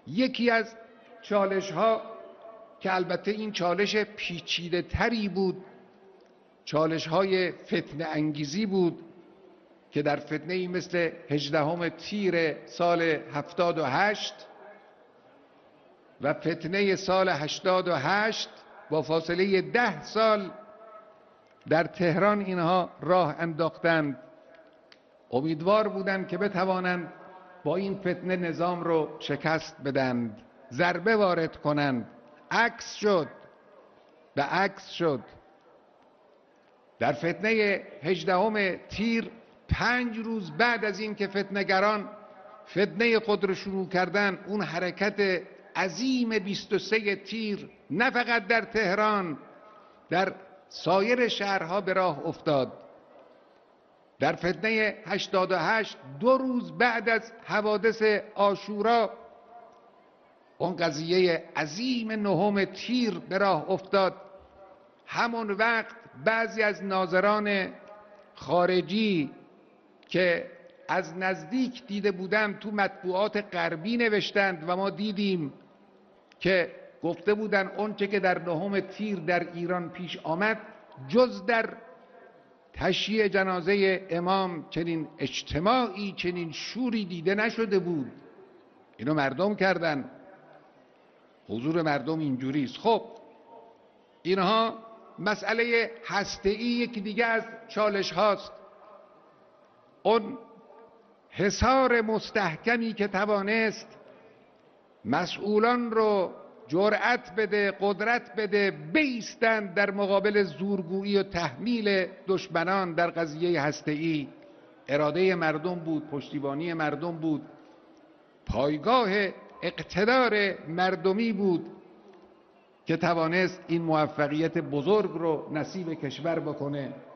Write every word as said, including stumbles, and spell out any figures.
یکی از چالش ها که البته این چالش پیچیده تری بود، چالش های فتنه انگیزی بود که در فتنه ای مثل هجدهم تیر سال هفتاد و هشت و فتنه سال هشتاد و هشت با فاصله ده سال در تهران اینها راه انداختند. امیدوار بودند که بتوانند با این فتنه نظام رو شکست بدند، ضربه وارد کنند. عکس شد، به عکس شد. در فتنه هجدهم تیر پنج روز بعد از این که فتنه‌گران فتنه خود رو شروع کردن، اون حرکت عظیم بیست و سه تیر نه فقط در تهران، در سایر شهرها به راه افتاد. در فتنه هشتاد و هشت دو روز بعد از حوادث عاشورا اون قضیه عظیم نهم تیر به راه افتاد. همون وقت بعضی از ناظران خارجی که از نزدیک دیده بودند تو مطبوعات غربی نوشتند و ما دیدیم که گفته بودند اونچه که در نهم تیر در ایران پیش آمد جز در تشییع جنازه امام چنین اجتماعی، چنین شوری دیده نشده بود. اینو مردم کردن، حضور مردم اینجوریست. خب اینها مسئله هسته‌ای یکی دیگه از چالش هاست. اون حصار مستحکمی که توانست مسئولان رو جرأت بده، قدرت بده، بایستند در مقابل زورگویی و تحمیل دشمنان در قضیه هسته‌ای. اراده مردم بود، پشتیبانی مردم بود، پایگاه اقتدار مردمی بود که توانست این موفقیت بزرگ رو نصیب کشور بکنه.